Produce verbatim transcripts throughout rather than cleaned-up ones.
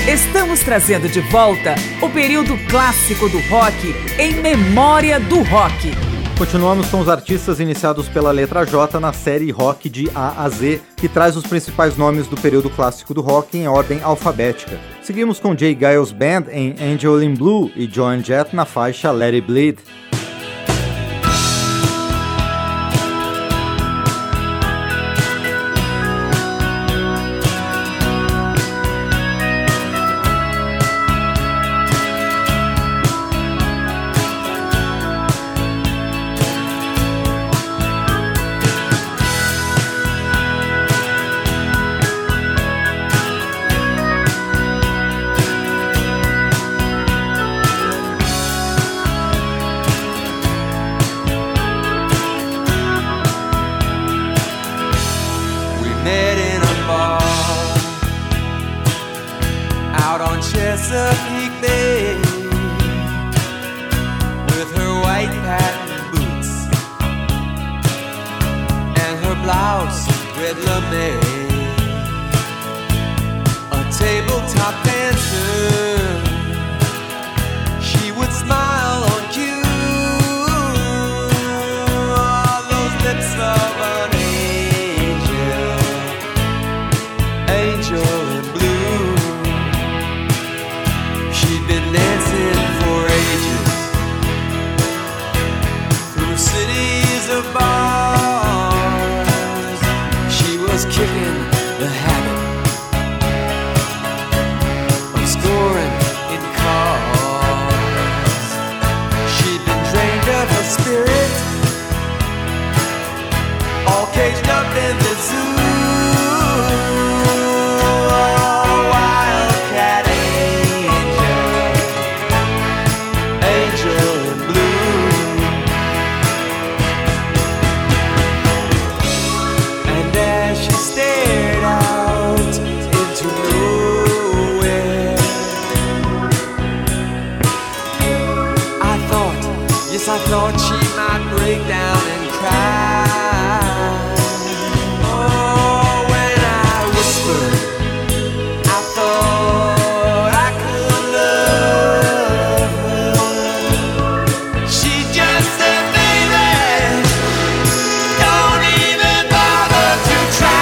Estamos trazendo de volta o período clássico do rock em memória do rock. Continuamos com os artistas iniciados pela letra J na série Rock de A a Z, que traz os principais nomes do período clássico do rock em ordem alfabética. Seguimos com J. Geils Band em Angel in Blue e Joan Jett na faixa Let It Bleed. Chesapeake Bay with her white patent boots and her blouse red lame, a tabletop dancer. She would smile on cue, all those lips of an angel, angel in blue. Dancing for ages through cities of bars. She was kicking the habit of scoring in cars. She'd been drained of her spirit, all caged up in the zoo. I thought she might break down and cry. Oh, when I whispered, I thought I could love her. She just said, baby, don't even bother to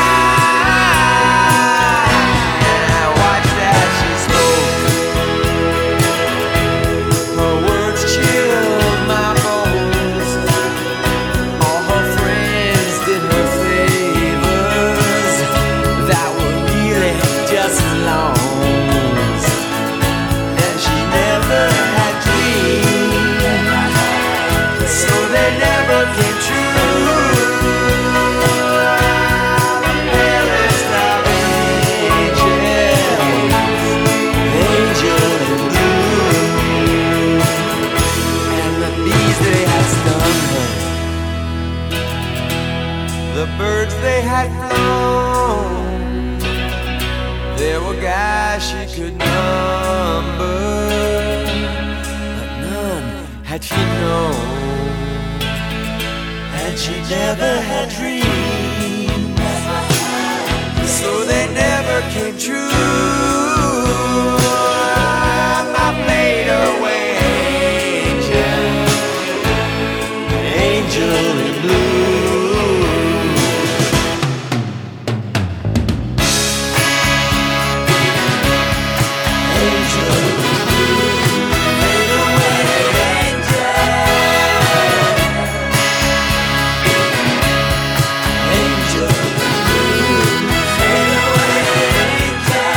try. And I watched as she spoke. Her words chilled my the birds they had flown. There were guys she could number, but none had she known, and she never had dreams, so they never came true. My fade away angel, angel in blue. Angel,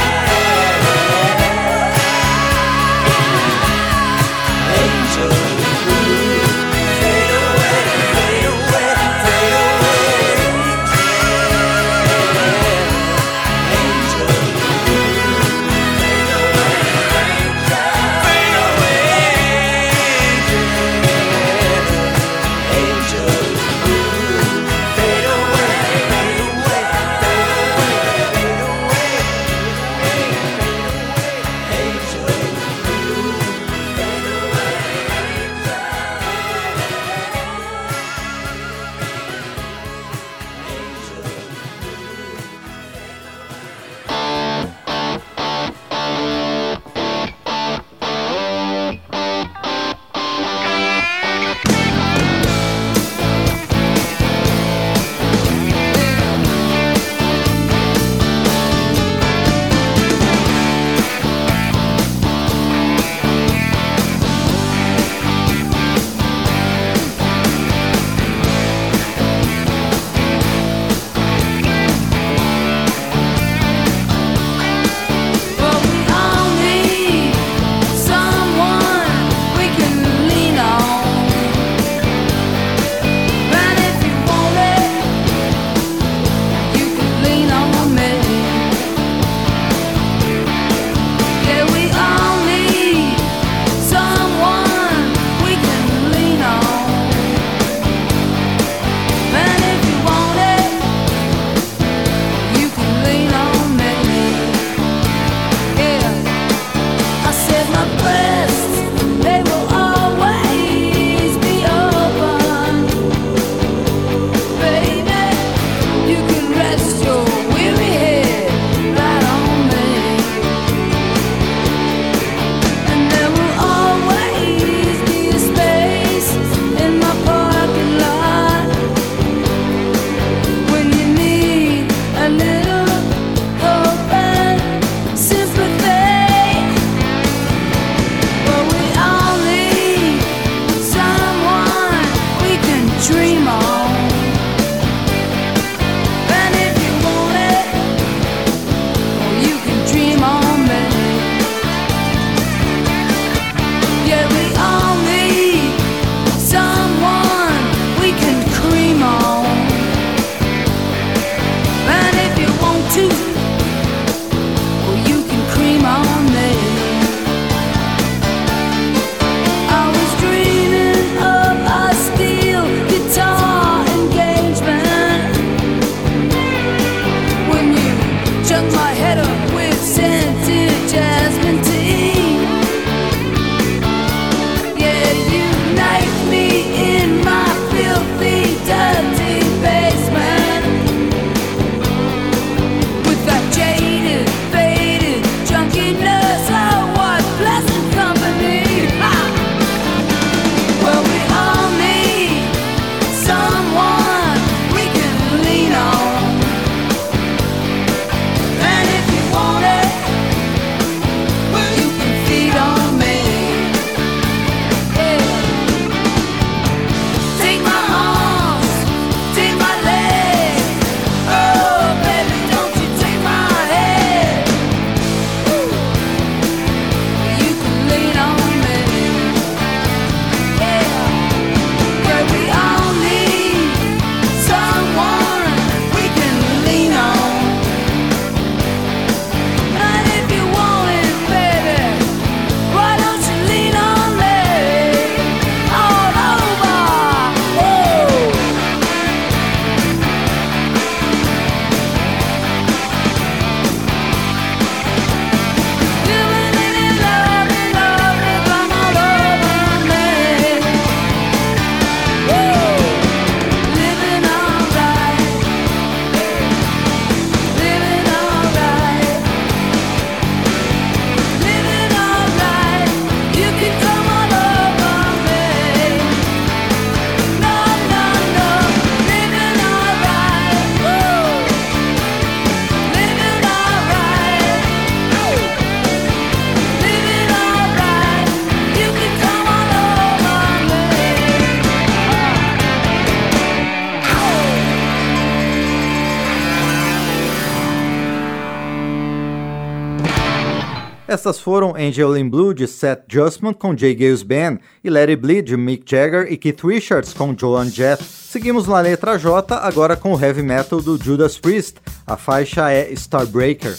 Essas foram Angel in Blue de Seth Justman com J. Gales Band e Let It Bleed de Mick Jagger e Keith Richards com Joan Jett. Seguimos na letra J, agora com o heavy metal do Judas Priest. A faixa é Starbreaker.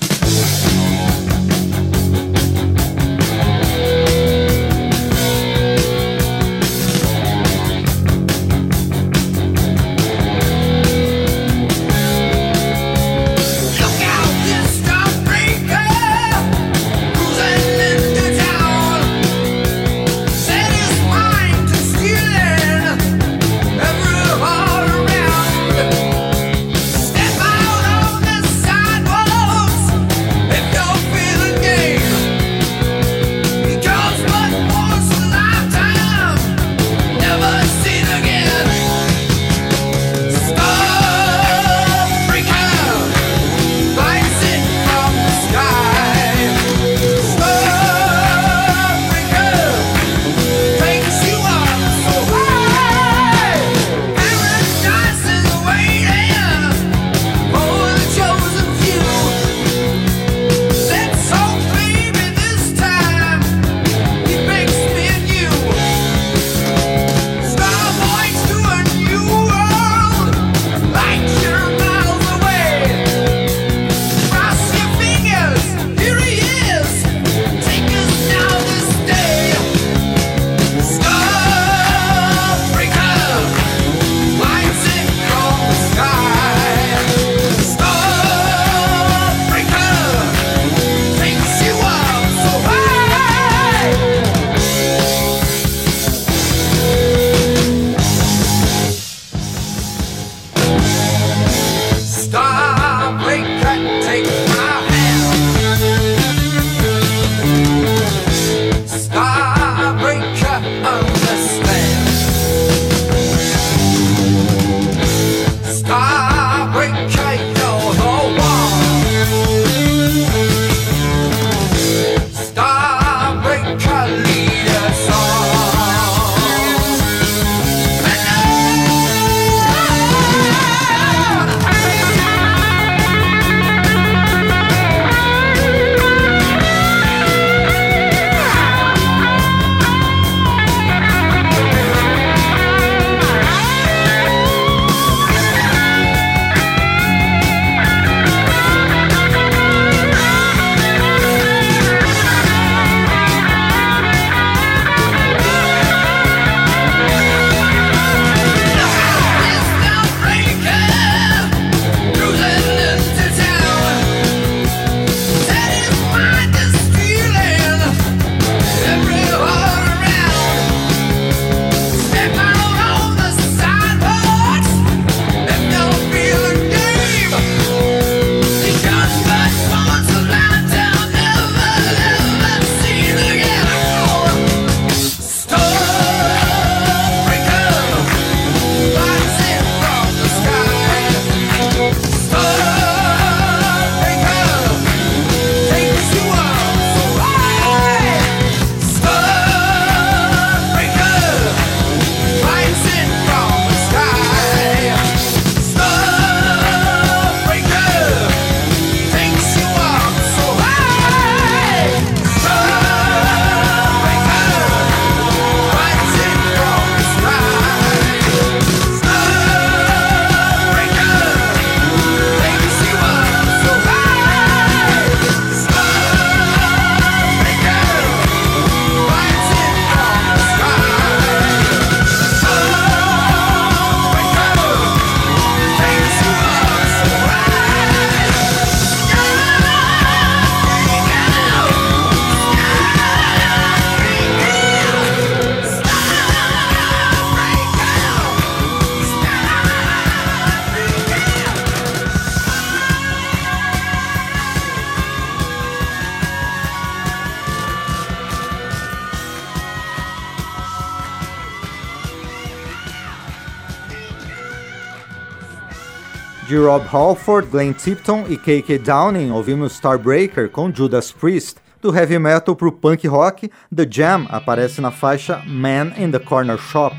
De Rob Halford, Glenn Tipton e K K Downing, ouvimos Starbreaker com Judas Priest. Do heavy metal pro punk rock, The Jam aparece na faixa Man in the Corner Shop.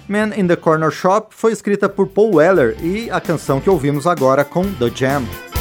Man in the Corner Shop foi escrita por Paul Weller e a canção que ouvimos agora com The Jam.